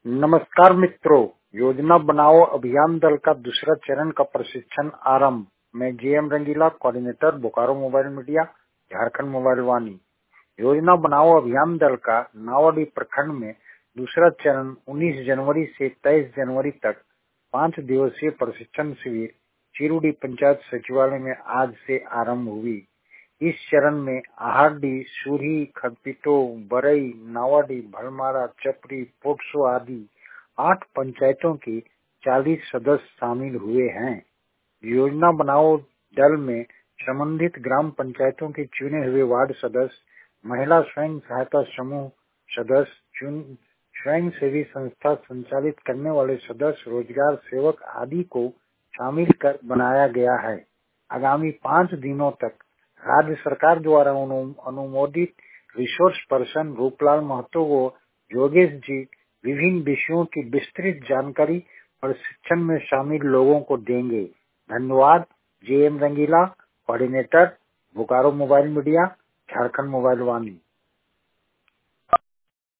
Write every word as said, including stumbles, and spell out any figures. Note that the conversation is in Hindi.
नमस्कार मित्रों, योजना बनाओ अभियान दल का दूसरा चरण का प्रशिक्षण आरंभ। मैं JM Rangila, coordinator Bokaro mobile media, Jharkhand mobile Vaani. योजना बनाओ अभियान दल का नावाडीह प्रखंड में दूसरा चरण उन्नीस जनवरी से तेईस जनवरी तक पाँच दिवसीय प्रशिक्षण शिविर चिरुडी पंचायत सचिवालय में आज से आरंभ हुई। इस चरण में आहारडी, सूरी, खरपीटो, बरई, नावाडी, भलमारा, चपरी, पोटसो आदि आठ पंचायतों के चालीस सदस्य शामिल हुए हैं। योजना बनाओ दल में संबंधित ग्राम पंचायतों के चुने हुए वार्ड सदस्य, महिला स्वयं सहायता समूह सदस्य, स्वयं सेवी संस्था संचालित करने वाले सदस्य, रोजगार सेवक आदि को शामिल कर बनाया गया है। आगामी पाँच दिनों तक राज्य सरकार द्वारा अनुमोदित रिसोर्स पर्सन रूपलाल महतो व योगेश जी विभिन्न विषयों की विस्तृत जानकारी प्रशिक्षण में शामिल लोगों को देंगे। धन्यवाद। JM Rangila, coordinator Bokaro mobile media, Jharkhand mobile वाणी।